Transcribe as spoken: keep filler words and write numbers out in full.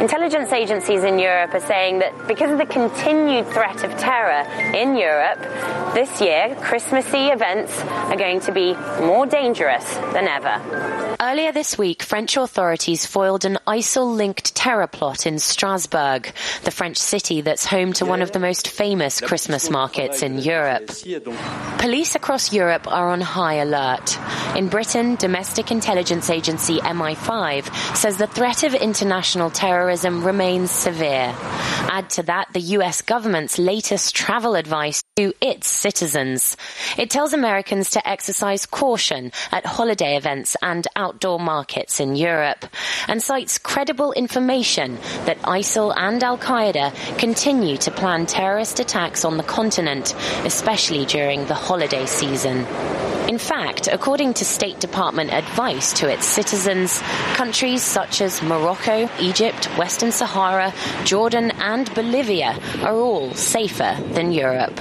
Intelligence agencies in Europe are saying that because of the continued threat of terror in Europe, this year, Christmassy events are going to be more dangerous than ever. Earlier this week, French authorities foiled an ISIL-linked terror plot in Strasbourg, the French city that's home to one of the most famous Christmas markets in Europe. Police across Europe are on high alert. In Britain, domestic intelligence agency M I five says the threat of international terrorism remains severe. Add to that the U S government's latest travel advice to its citizens. It tells Americans to exercise caution at holiday events and outdoor markets in Europe, and cites credible information that ISIL and Al-Qaeda continue to plan terrorist attacks on the continent, especially during the holiday season. In fact, according to State Department advice to its citizens, countries such as Morocco, Egypt, Western Sahara, Jordan and Bolivia are all safer than Europe.